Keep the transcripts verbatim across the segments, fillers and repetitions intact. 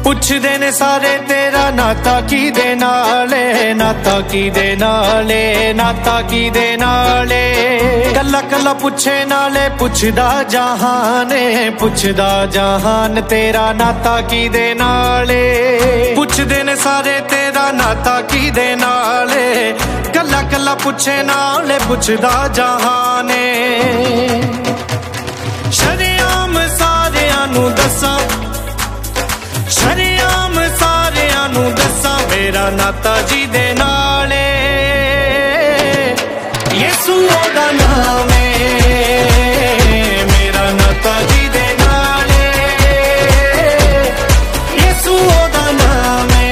पुछदे ने सारे तेरा नाता की दे नाले, नाता की दे नाले, नाता की दे नाले। कला कला पुछे नाले पुछदा जहान, पुछदा जहान तेरा नाता की दे नाले। पुछदे ने सारे तेरा नाता की दे नाले, कला कला पुछे नाले पुछदा जहान। शरेआम सारियां नू दसां, शरेआम सारियां नू दसां मेरा नाता जी दे नाले। यीशु ओदा नाम है मेरा नाता जी दे नाले, यीशु ओदा नाम है।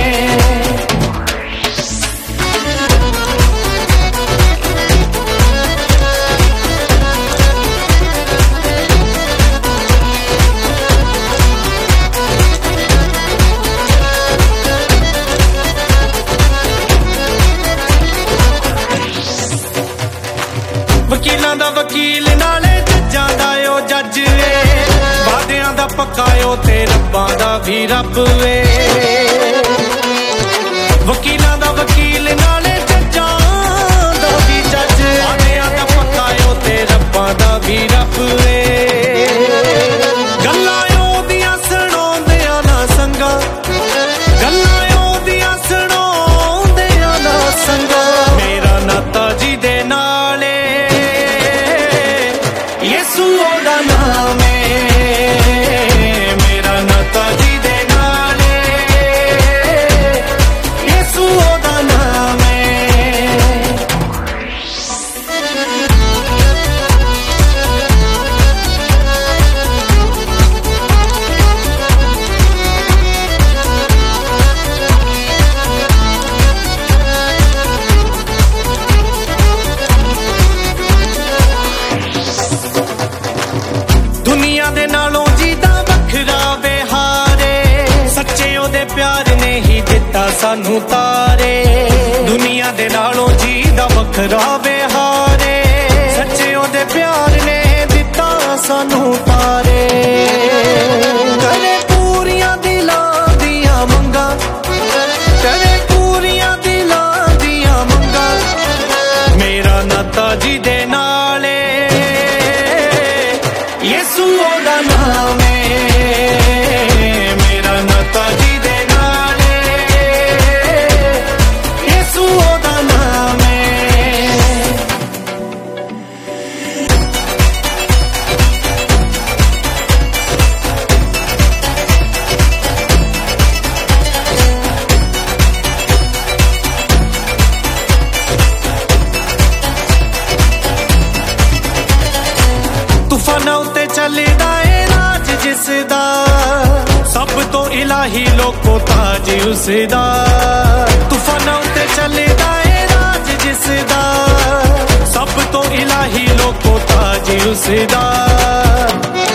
वकीलां दा वकील नाले जज्जां दा ओ जज वे, वादियां दा पक्का ओ ते रब्बां दा भी रब वे। वकीलां दा वकील नाले जज्जां दा भी जज, वादियां दा पक्का ओ ते रब्बां दा भी रब वे। गल्लां ओदियां सुणाउंदियां ना संगा, गल्लां ओदियां सुणाउंदियां ना संगा मेरा नाता जी दे नाले। यीशु ओदा नाम है मेरा नाता जी दे नाले, यीशु ओदा नाम है। दुनिया दे नालों जीदा वखरा बेहारे, सच्चे ओदे प्यार ने ही दिता सानू तारे। दुनिया दे नालों जीदा वखरा बेहारे, सच्चे ओदे प्यार ने दिता सानू तारे। करे पूरियां दिलां दियां मंगां, करे पूरियां दिलां दियां मंगां मेरा नाता जी दे नाले। यीशु ओदा नाम है मेरा नाता जी दे नाले, यीशु ओदा नाम है। तूफानां उत्ते चलदा ए राज जिसदा, सब तो इलाही लोको ताज उसदा। तूफानां उत्ते चलदा ए राज जिसदा, सब तो इलाही लोको ताज उसदा।